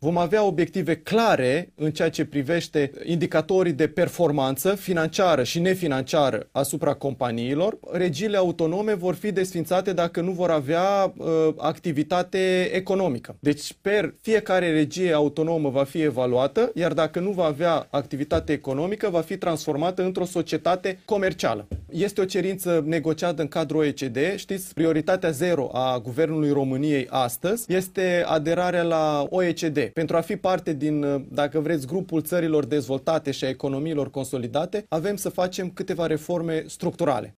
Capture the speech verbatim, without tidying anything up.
vom avea obiective clare în ceea ce privește indicatorii de performanță financiară și nefinanciară asupra companiilor. Regiile autonome vor fi desfințate dacă nu vor avea uh, activitate economică. Deci, per fiecare regie autonomă va fi evaluată, iar dacă nu va avea activitate economică, va fi transformată într-o societate comercială. Este o cerință negociată în cadrul O E C D. Știți, prioritatea zero a Guvernului României astăzi este aderarea la O E C D. Pentru a fi parte din, dacă vreți, grupul țărilor dezvoltate și a economiilor consolidate, avem să facem câteva reforme structurale.